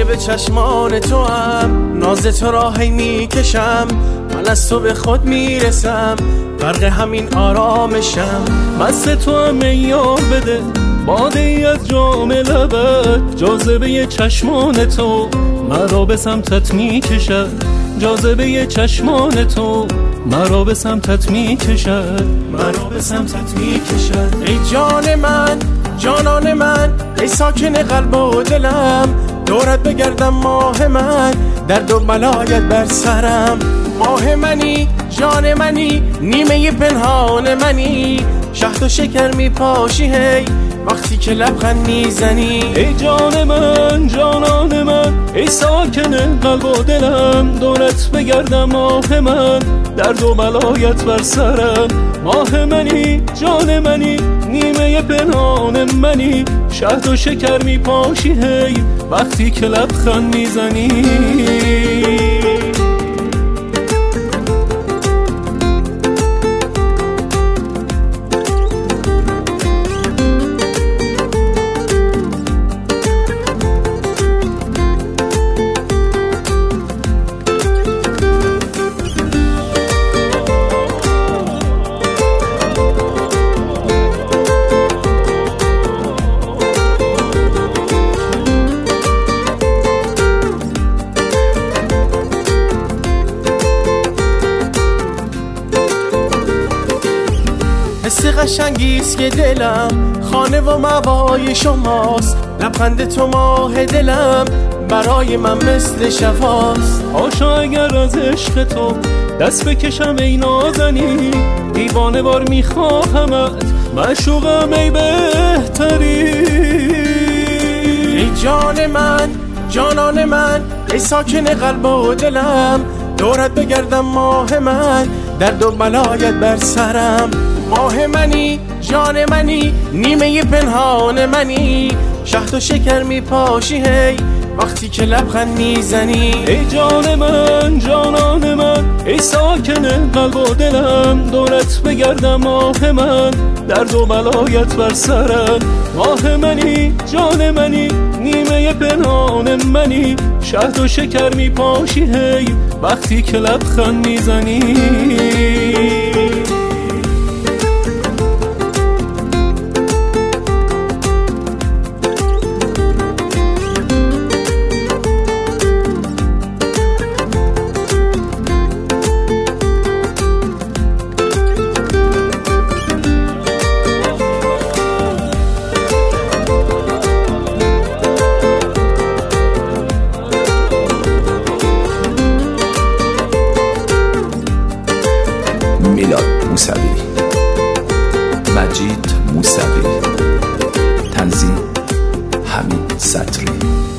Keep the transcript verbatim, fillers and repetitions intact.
جاذبه چشمان تو هم، ناز تو را هی میکشم، من از تو به خود میرسم، غرق همین آرامشم. مست تو هم یار بده، باده ای از جام لبت، جاذبه چشمان تو مرا به سمتت میکشد، جاذبه چشمان تو مرا به سمتت میکشد، مرا به سمتت میکشد. ای جان من، جانان من، ای ساکن قلب و دلم، دورت بگردم ماه من، درد و بلایت بر سرم. ماه منی، جان منی، نیمه پنهان منی، شهد و شکر میپاشی هی وقتی که لبخند میزنی. ای جان من، جانان من، ای ساکن قلب و دلم، دورت بگردم ماه من، درد و بلایت بر سرم. ماه منی، جان منی، نیمه پنهان منی، شهد و شکر میپاشی هی وقتی که لبخند میزنی. حس قشنگیست که دلم خانه و موای شماست، لبخند تو ماه دلم برای من مثل شفاست. آشا اگر از عشق تو دست بکشم ای نازنی، دیوانه وار میخواهمت، معشوقم ای بهتری. ای جان من، جانان من، ای ساکن قلب و دلم، دورت بگردم ماه من، درد و بلایت بر سرم. ماه منی، جان منی، نیمه پنهان منی، شهد و شکر میپاشی هی وقتی که لبخند میزنی. ای جان من، جانان من، ای ساکن قلب و دلم، دورت بگردم ماه من، درد و بلایت بر سرم. ماه منی، جان منی، نیمه پنهان منی، شهد و شکر میپاشی هی وقتی که لبخند میزنی. میلاد موسوی، مجید موسوی، تنظیم حمید سطری.